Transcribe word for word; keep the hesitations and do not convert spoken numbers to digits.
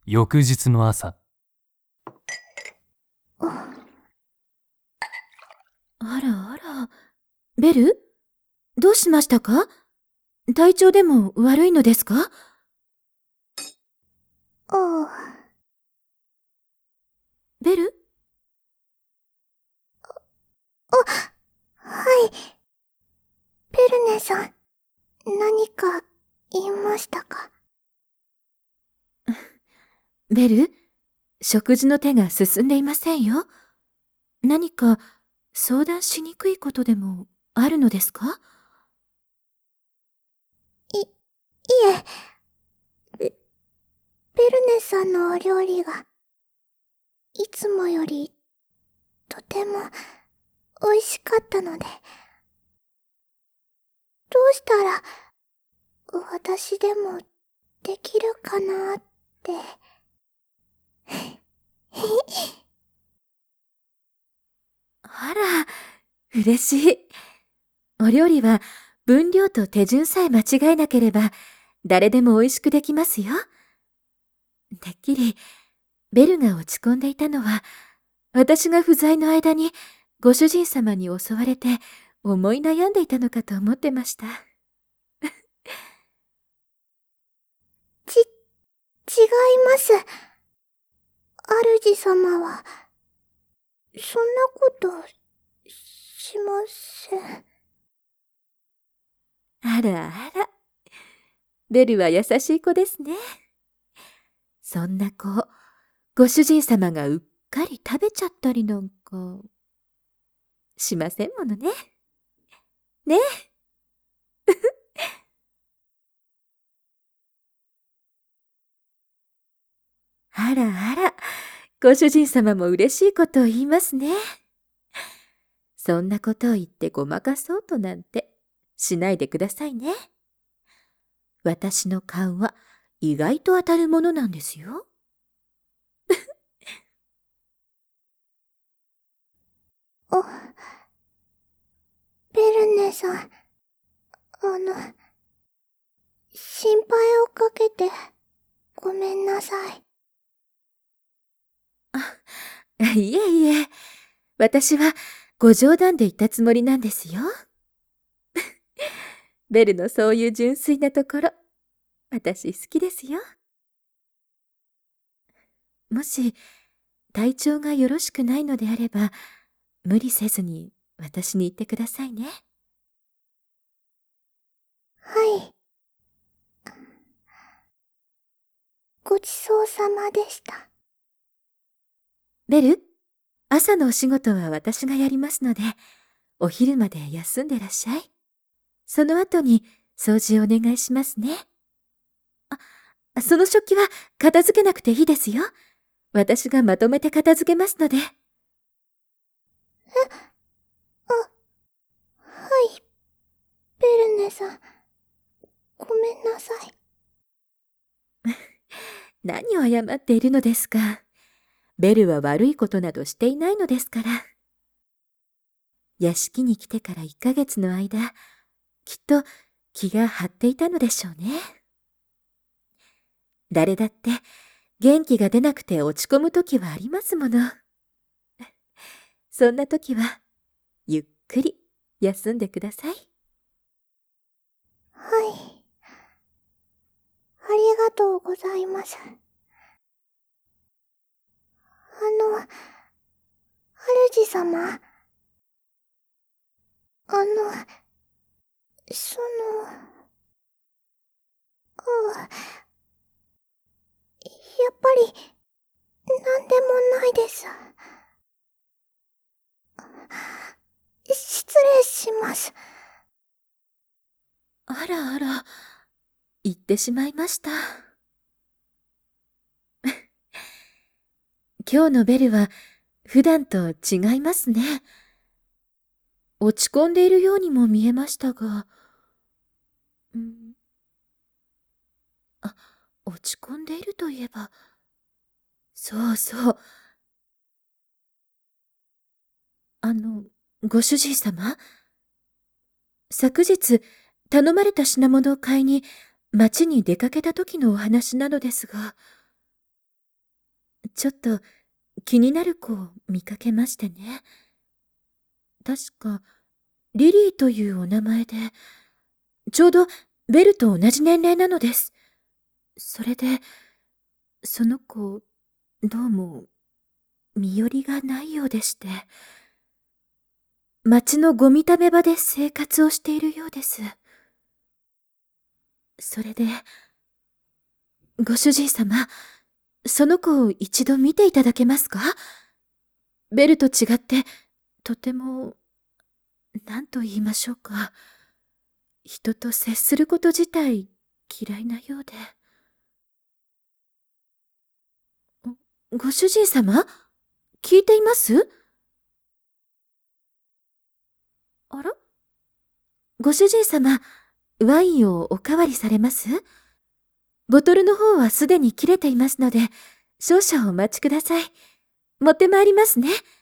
翌日の朝。 あらあら。ベル？どうしましたか？体調でも悪いのですか？ ああ。 ベル？ あ、はい。ベルネさん、何か言いましたか？ ベル、食事の手が進んでいませんよ。何か相談しにくいことでもあるのですか？ い、いえ。ベ、ベルネさんのお料理が、いつもより、とても、美味しかったので。どうしたら、私でも、できるかなって。 あら、嬉しい。お料理は分量と手順さえ間違えなければ誰でも美味しくできますよ。てっきりベルが落ち込んでいたのは私が不在の間にご主人様に襲われて思い悩んでいたのかと思ってました。 ち、違います。主様は、そんなこと、しません。 あらあら。ベルは優しい子ですね。そんな子、ご主人様がうっかり食べちゃったりなんか、しませんものね。ねえ。あらあら、ご主人様も嬉しいことを言いますね。そんなことを言ってごまかそうとなんてしないでくださいね。私の勘は意外と当たるものなんですよ。 あ、ベルネさん、あの、心配をかけて、ごめんなさい。 あ、いえいえ、私はご冗談で言ったつもりなんですよ。ベルのそういう純粋なところ、私好きですよ。もし体調がよろしくないのであれば、無理せずに私に言ってくださいね。 はい。ごちそうさまでした。 ベル、朝のお仕事は私がやりますので、お昼まで休んでらっしゃい。その後に掃除をお願いしますね。あ、その食器は片付けなくていいですよ。私がまとめて片付けますので。え、 あ、はい。ベルネさん、ごめんなさい。 何を謝っているのですか。ベルは悪いことなどしていないのですから。屋敷に来てからいっかげつの間、きっと気が張っていたのでしょうね。誰だって元気が出なくて落ち込むときはありますもの。そんなときは、ゆっくり休んでください。 はい。ありがとうございます。あの、主様。あの、その、ああ、やっぱり、なんでもないです。失礼します。 あらあら、言ってしまいました。今日のベルは普段と違いますね。落ち込んでいるようにも見えましたが、うん、あ、落ち込んでいるといえば、そうそう。あの、ご主人様、昨日頼まれた品物を買いに町に出かけた時のお話なのですが、 ちょっと気になる子を見かけましてね。確か、リリーというお名前で、ちょうどベルと同じ年齢なのです。それで、その子、どうも、身寄りがないようでして、町のゴミ溜め場で生活をしているようです。それで、ご主人様、その子を一度見ていただけますか？ベルと違って、とても、何と言いましょうか。人と接すること自体嫌いなようで。ご主人様？聞いています？あら？ご主人様、ワインをおかわりされます？ボトルの方はすでに切れていますので、少々お待ちください。持ってまいりますね。